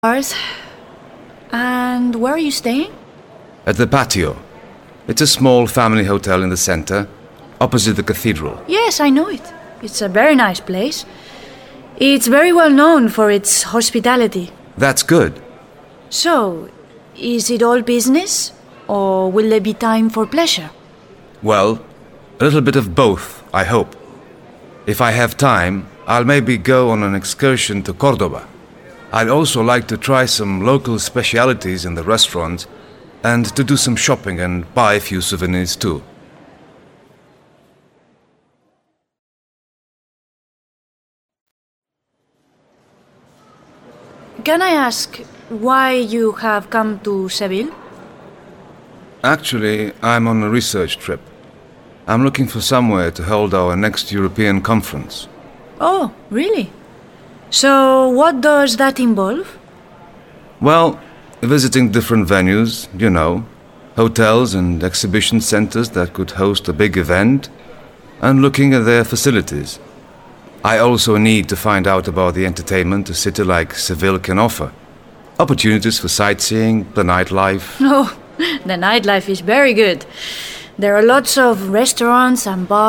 Bars. And where are you staying? At the Patio. It's a small family hotel in the center, opposite the cathedral. Yes, I know it. It's a very nice place. It's very well known for its hospitality. That's good. So, is it all business? Or will there be time for pleasure? Well, a little bit of both, I hope. If I have time, I'll maybe go on an excursion to Cordoba. I'd also like to try some local specialities in the restaurant and to do some shopping and buy a few souvenirs too. Can I ask why you have come to Seville? Actually, I'm on a research trip. I'm looking for somewhere to hold our next European conference. Oh, really? So, what does that involve? Well, visiting different venues, hotels and exhibition centers that could host a big event, and looking at their facilities. I also need to find out about the entertainment a city like Seville can offer. Opportunities for sightseeing, the nightlife. Oh, the nightlife is very good. There are lots of restaurants and bars.